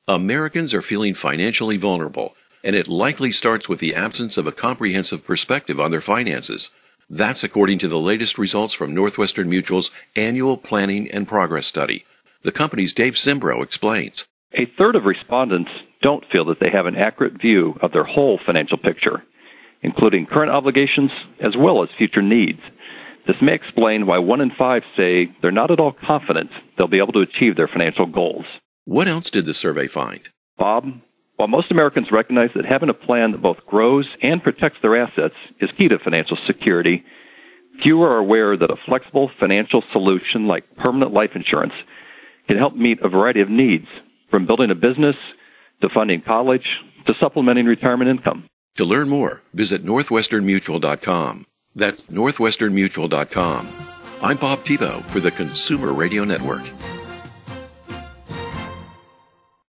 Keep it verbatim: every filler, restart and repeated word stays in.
Americans are feeling financially vulnerable, and it likely starts with the absence of a comprehensive perspective on their finances. That's according to the latest results from Northwestern Mutual's annual Planning and Progress Study. The company's Dave Simbro explains. A third of respondents don't feel that they have an accurate view of their whole financial picture, including current obligations as well as future needs. This may explain why one in five say they're not at all confident they'll be able to achieve their financial goals. What else did the survey find? Bob, while most Americans recognize that having a plan that both grows and protects their assets is key to financial security, fewer are aware that a flexible financial solution like permanent life insurance can help meet a variety of needs, from building a business to funding college to supplementing retirement income. To learn more, visit northwestern mutual dot com. That's northwestern mutual dot com. I'm Bob Tebow for the Consumer Radio Network.